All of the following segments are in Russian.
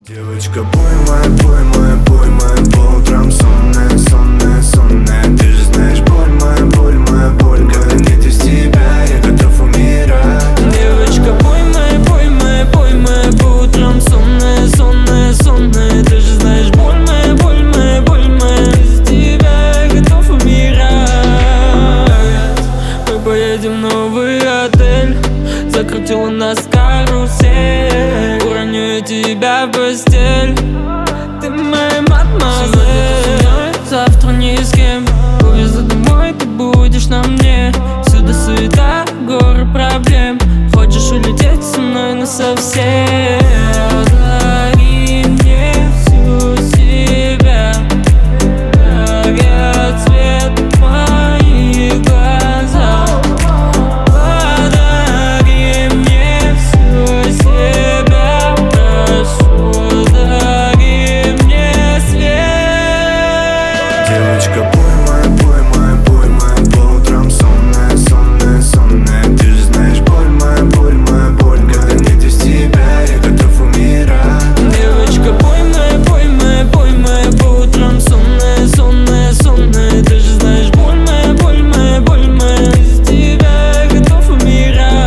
Девочка, пой моя по утрам сонная, сонная, сонная. Ты же знаешь, боль моя, когда нет из тебя, я готов умирать. Девочка, пой моя по утрам сонная, сонная, сонная. Ты же знаешь, боль моя, без тебя я готов умирать. Мы поедем в новый отель, закрутила нас карусель. Уроню я тебя в постель, ты моя мадемуазель. Завтра ни с кем увезу домой, ты будешь на мне. Всюду суета, горы проблем. Хочешь улететь со мной насовсем? Подари мне всю себя, как я цвет моих глазах. Подари мне всю себя, прошу, дари мне свет. Девочка, пой моя по утрам сонная, сонная, сонная. Ты же знаешь, боль моя, когда нет из тебя, я готов умирать. Девочка, пой моя по утрам сонная, сонная, сонная. Ты же знаешь, боль моя, без тебя я готов умирать.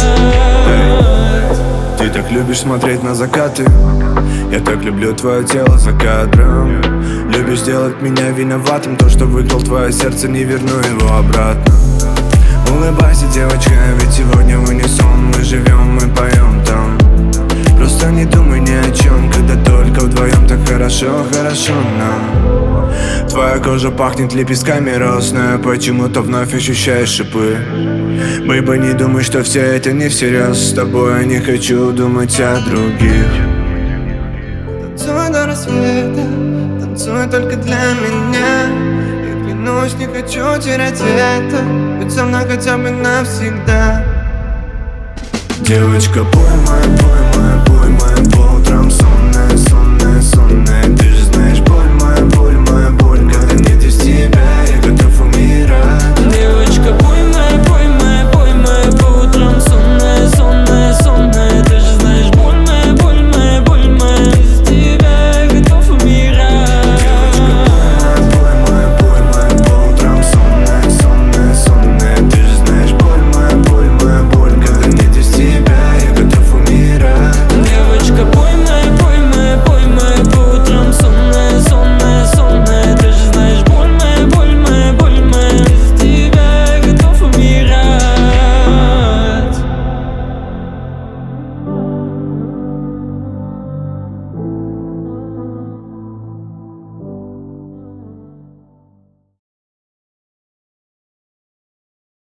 Ты так любишь смотреть на закаты, я так люблю твое тело за кадром. Любишь делать меня виноватым, то, что выиграл твое сердце, не верну его обратно. Улыбайся, девочка, ведь сегодня в унисон мы живем, мы поем там. Просто не думай ни о чем, когда только вдвоем так хорошо, хорошо нам. Твоя кожа пахнет лепестками роз, но я почему-то вновь ощущаю шипы. Бэйба, не думай, что все это не всерьез. С тобой я не хочу думать о других. Танцуй до рассвета, танцуй только для меня. Я клянусь, не хочу терять это, будь со мной хотя бы навсегда. Девочка, пой моя по утрам сонная.